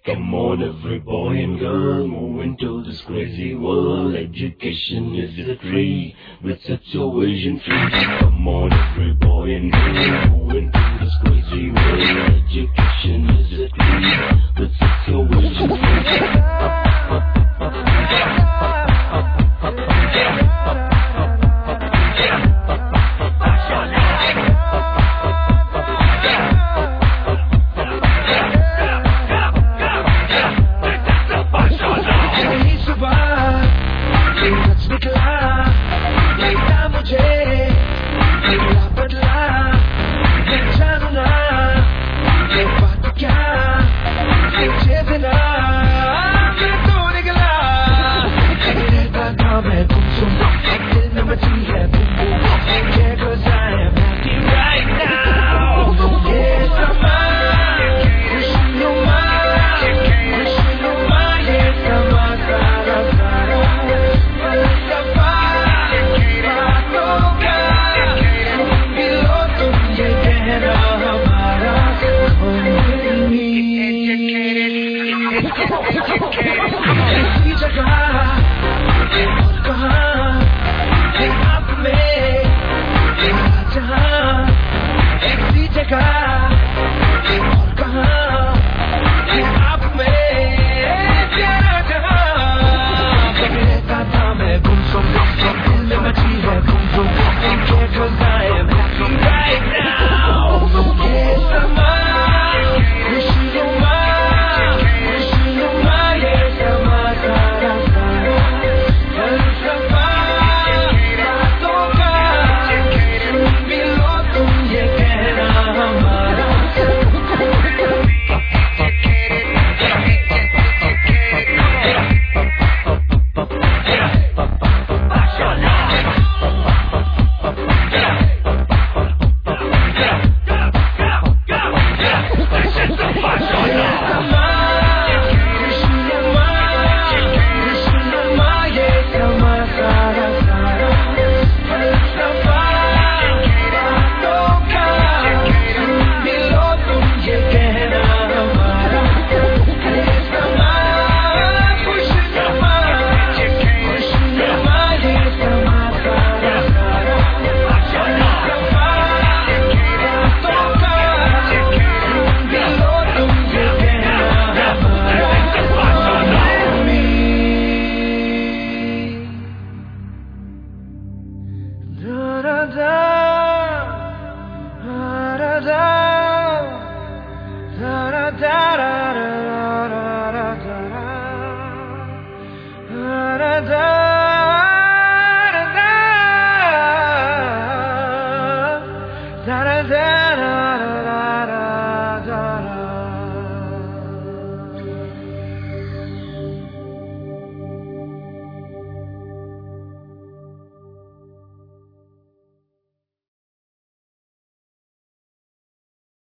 Come on, every boy and girl, move into this crazy world. Education is the key, with such a vision free. Come on, every boy and girl, move into this crazy world. Education is the key, with such a vision free. Educated.